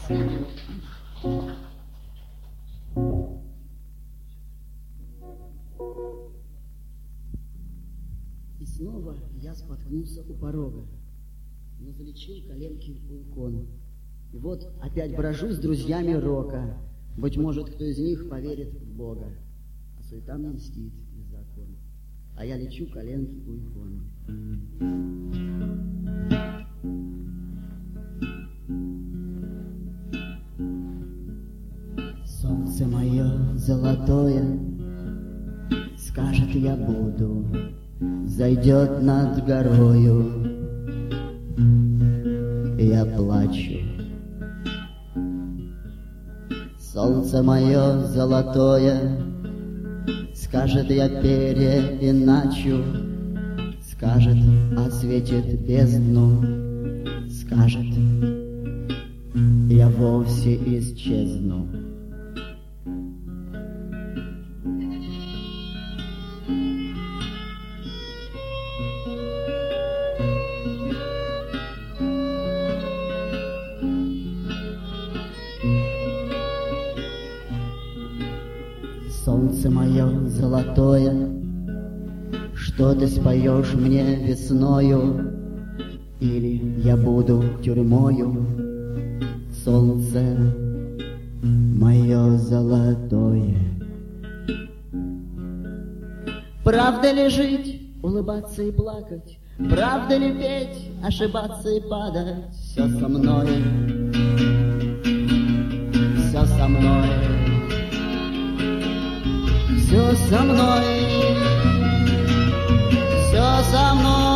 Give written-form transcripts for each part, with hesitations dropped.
И снова я споткнулся у порога, но залечил коленки у иконы. И вот опять брожу с друзьями рока. Быть может, кто из них поверит в Бога, а суета мне мстит из закона. А я лечу коленки у иконы. Солнце мое золотое, скажет, я буду, зайдет над горою, и я плачу. Солнце мое золотое, скажет, я переиначу, скажет, осветит бездну, скажет, я вовсе исчезну. Солнце мое золотое, что ты споешь мне весною, или я буду тюрьмою? Солнце мое золотое. Правда ли жить, улыбаться и плакать? Правда ли петь, ошибаться и падать? Все со мной, все со мной. Все со мной, все со мной.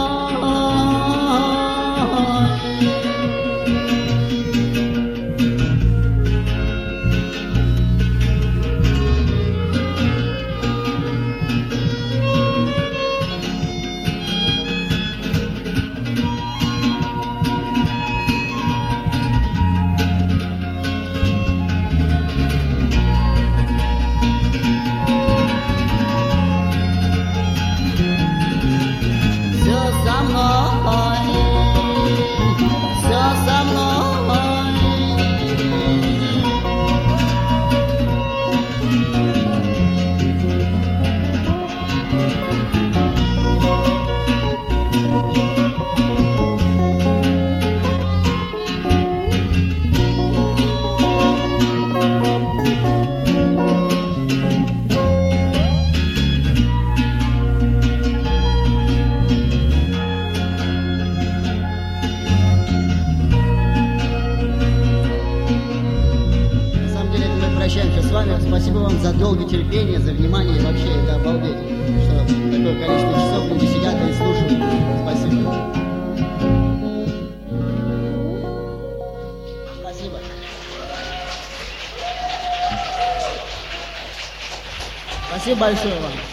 Прощаемся с вами. Спасибо вам за долгое терпение, за внимание. И вообще, это обалдеть, что такое количество часов люди сидят и слушают. Спасибо. Спасибо. Спасибо большое вам.